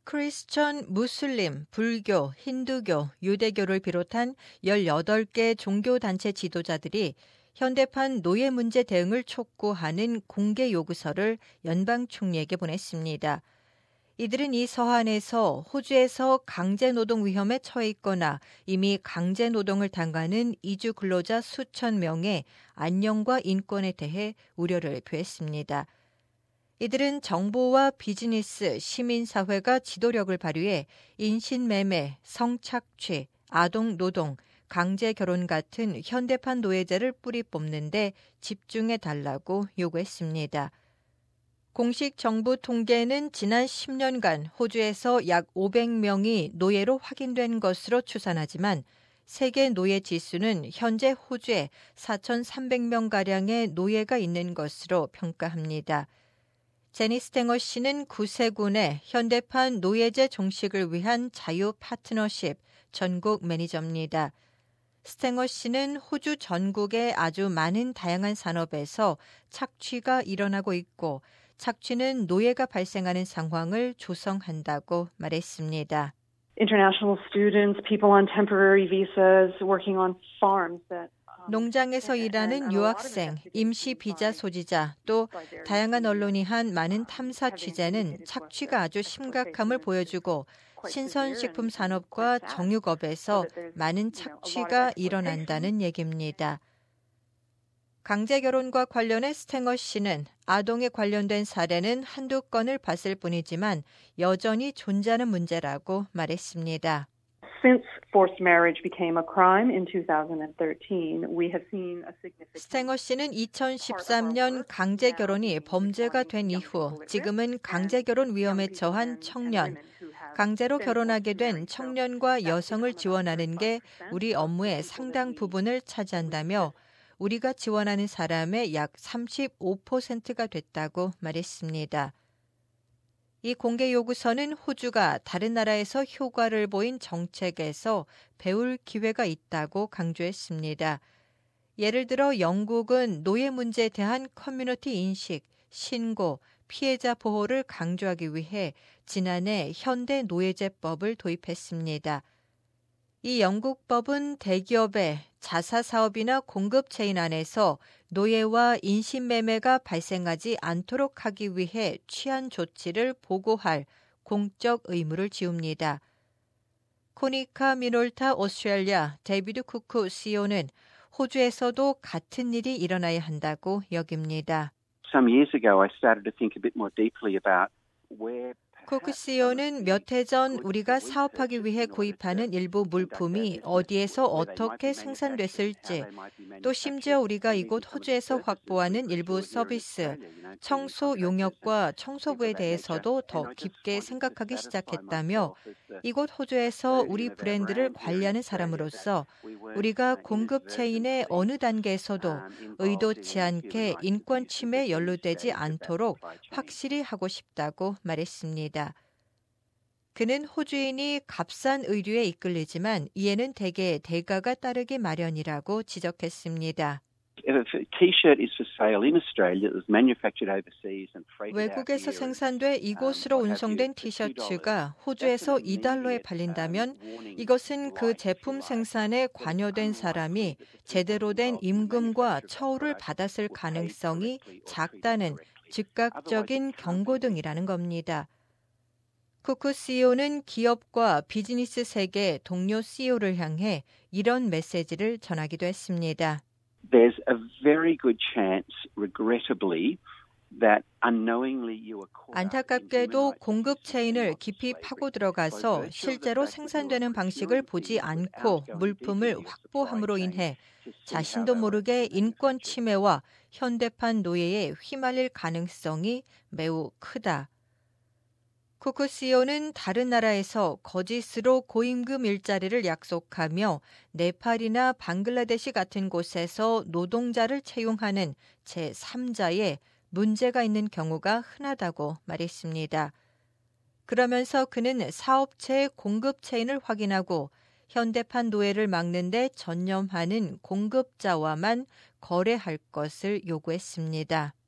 크리스천, 무슬림, 불교, 힌두교, 유대교를 비롯한 18개 종교단체 지도자들이 현대판 노예 문제 대응을 촉구하는 공개 요구서를 연방 총리에게 보냈습니다. 이들은 이 서한에서 호주에서 강제 노동 위험에 처해 있거나 이미 강제 노동을 당하는 이주 근로자 수천 명의 안녕과 인권에 대해 우려를 표했습니다. 이들은 정부와 비즈니스, 시민사회가 지도력을 발휘해 인신매매, 성착취, 아동노동, 강제결혼 같은 현대판 노예제를 뿌리 뽑는 데 집중해달라고 요구했습니다. 공식 정부 통계는 지난 10년간 호주에서 약 500명이 노예로 확인된 것으로 추산하지만 세계 노예 지수는 현재 호주에 4,300명가량의 노예가 있는 것으로 평가합니다. 제니 스탱어 씨는 구세군의 현대판 노예제 종식을 위한 자유 파트너십 전국 매니저입니다. 스탱어 씨는 호주 전국의 아주 많은 다양한 산업에서 착취가 일어나고 있고 착취는 노예가 발생하는 상황을 조성한다고 말했습니다. International students, people on temporary visas, working on farms that 농장에서 일하는 유학생, 임시 비자 소지자, 또 다양한 언론이 한 많은 탐사 취재는 착취가 아주 심각함을 보여주고 신선식품 산업과 정육업에서 많은 착취가 일어난다는 얘기입니다. 강제결혼과 관련해 스탱어 씨는 아동에 관련된 사례는 한두 건을 봤을 뿐이지만 여전히 존재하는 문제라고 말했습니다. Since forced marriage became a crime in 2013, we have seen a significant 스탱어 씨는 2013년 강제결혼이 범죄가 된 이후 지금은 강제결혼 위험에 처한 청년, 강제로 결혼하게 된 청년과 여성을 지원하는 게 우리 업무의 상당 부분을 차지한다며 우리가 지원하는 사람의 약 35%가 됐다고 말했습니다. 이 공개 요구서는 호주가 다른 나라에서 효과를 보인 정책에서 배울 기회가 있다고 강조했습니다. 예를 들어 영국은 노예 문제에 대한 커뮤니티 인식, 신고, 피해자 보호를 강조하기 위해 지난해 현대 노예제법을 도입했습니다. 이 영국법은 대기업의 자사 사업이나 공급 체인 안에서 노예와 인신매매가 발생하지 않도록 하기 위해 취한 조치를 보고할 공적 의무를 지웁니다. 코니카 미놀타 오스트레일리아 데이비드 쿠쿠 CEO는 호주에서도 같은 일이 일어나야 한다고 여깁니다. Some years ago I started to think a bit more deeply about where 쿠크 CEO는 몇 해 전 우리가 사업하기 위해 구입하는 일부 물품이 어디에서 어떻게 생산됐을지, 또 심지어 우리가 이곳 호주에서 확보하는 일부 서비스, 청소 용역과 청소부에 대해서도 더 깊게 생각하기 시작했다며 이곳 호주에서 우리 브랜드를 관리하는 사람으로서 우리가 공급 체인의 어느 단계에서도 의도치 않게 인권 침해에 연루되지 않도록 확실히 하고 싶다고 말했습니다. 그는 호주인이 값싼 의류에 이끌리지만 이에는 대개 대가가 따르기 마련이라고 지적했습니다. 외국에서 생산돼 이곳으로 운송된 티셔츠가 호주에서 $2에 팔린다면 이것은 그 제품 생산에 관여된 사람이 제대로 된 임금과 처우를 받았을 가능성이 작다는 즉각적인 경고등이라는 겁니다. 쿠쿠 CEO는 기업과 비즈니스 세계 동료 CEO를 향해 이런 메시지를 전하기도 했습니다. There's a very good chance, regrettably, that unknowingly you are caught up 안타깝게도 공급 체인을 깊이 파고 들어가서 실제로 생산되는 방식을 보지 않고 물품을 확보함으로 인해 자신도 모르게 인권 침해와 현대판 노예에 휘말릴 가능성이 매우 크다. 쿠쿠 CEO는 다른 나라에서 거짓으로 고임금 일자리를 약속하며 네팔이나 방글라데시 같은 곳에서 노동자를 채용하는 제3자의 문제가 있는 경우가 흔하다고 말했습니다. 그러면서 그는 사업체의 공급 체인을 확인하고 현대판 노예를 막는 데 전념하는 공급자와만 거래할 것을 요구했습니다.